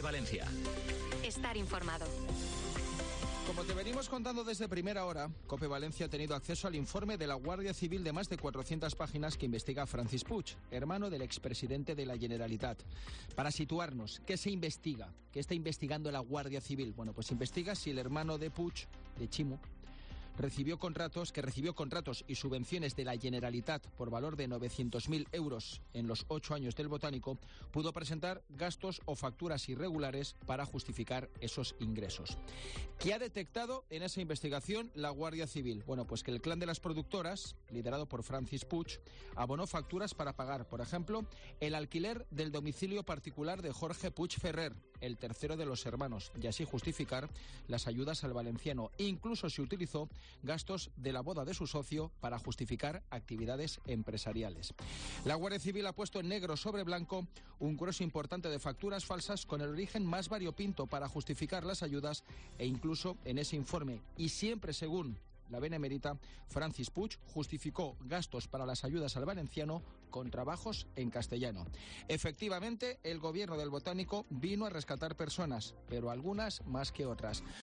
Valencia. Estar informado. Como te venimos contando desde primera hora, COPE Valencia ha tenido acceso al informe de la Guardia Civil de más de 400 páginas que investiga Francis Puig, hermano del expresidente de la Generalitat. Para situarnos, ¿qué se investiga? ¿Qué está investigando la Guardia Civil? Bueno, pues investiga si el hermano de Puig, de Ximo, recibió contratos y subvenciones de la Generalitat por valor de 900.000 euros en los 8 años del Botánico, pudo presentar gastos o facturas irregulares para justificar esos ingresos. ¿Qué ha detectado en esa investigación la Guardia Civil? Bueno, pues que el clan de las productoras, liderado por Francis Puig, abonó facturas para pagar, por ejemplo, el alquiler del domicilio particular de Jorge Puig Ferrer, el tercero de los hermanos, y así justificar las ayudas al valenciano. Incluso se utilizó gastos de la boda de su socio para justificar actividades empresariales. La Guardia Civil ha puesto en negro sobre blanco un grueso importante de facturas falsas con el origen más variopinto para justificar las ayudas e incluso en ese informe, y siempre según la benemérita, Francis Puig justificó gastos para las ayudas al valenciano con trabajos en castellano. Efectivamente, el gobierno del Botánico vino a rescatar personas, pero algunas más que otras.